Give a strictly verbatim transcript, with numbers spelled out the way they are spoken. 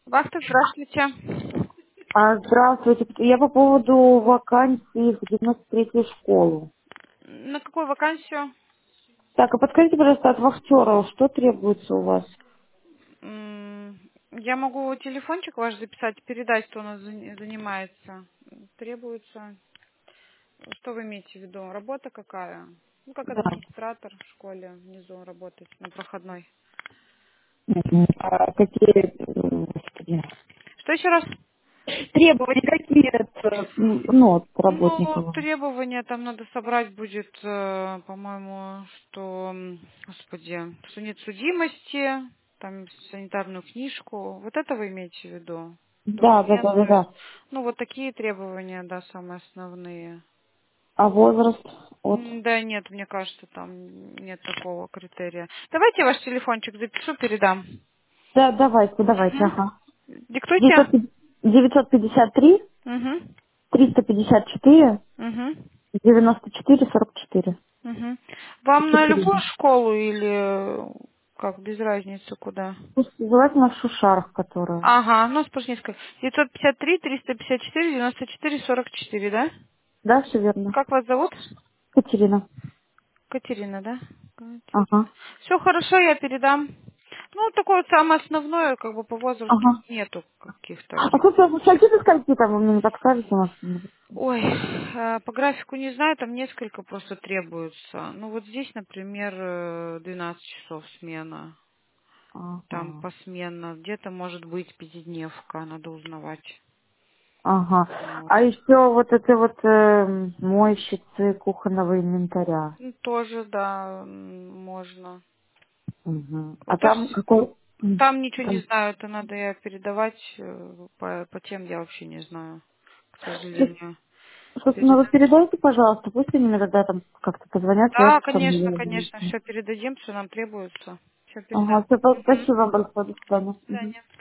Вахта, здравствуйте. А, здравствуйте. Я по поводу вакансии в девяносто третью школу. На какую вакансию? Так, а подскажите, пожалуйста, от вахтера, что требуется у вас? М, Я могу телефончик ваш записать, передать, кто у нас зан- занимается. Требуется. Что вы имеете в виду? Работа какая? Ну, как Да. администратор в школе внизу работать на проходной. Мгм. А какие, м, господи, Что еще раз? требования какие от, э, м, ну, от Ну, работников? требования там надо собрать будет, э, по-моему, что, м, господи, что нет судимости, там санитарную книжку. Вот это вы имеете в виду? Да, да, да, да, Документы. да. Ну, вот такие требования, да, самые основные. А возраст от? М, Да нет, мне кажется, там нет такого критерия. Давайте ваш телефончик запишу, передам. Да, давайте, давайте, Угу. ага. Диктуйте. девятьсот пи- девятьсот пятьдесят три Угу. триста пятьдесят четыре Угу. девяносто четыре сорок четыре. Угу. Вам на любую Екатерина. школу или как, без разницы куда? Желательно в Шушарах, которая. Ага, ну, сплошь несколько. девятьсот пятьдесят три триста пятьдесят четыре девяносто четыре сорок четыре, да? Да, все верно. Как вас зовут? Катерина. Катерина, да? Ага. Катерина. Все хорошо, я передам. Ну, такое вот самое основное, как бы по возрасту Ага. нету каких-то. А сколько, со скольки до скольки там вы мне не подскажете, может? Ой, э, по графику не знаю, там несколько просто требуется. Ну, вот здесь, например, э, двенадцать часов смена. Там Ага. посменно. Где-то может быть пятидневка, надо узнавать. Ага. Вот. А еще вот это вот э, мойщицы кухонного инвентаря. Ну, тоже, да, м, можно. Угу. А Это там вс- какой? М, там ничего не там. знаю, это надо я передавать. э, По, по тем я вообще не знаю, к Сос- сожалению. Собственно, вы Передам. передайте, пожалуйста, пусть они мне тогда там как-то позвонят, Да, свяжутся со конечно, мной. конечно, все передадим, что нам требуется. Все Ага, передам. все, Мгм. спасибо вам большое, до свидания. До Мгм. свидания.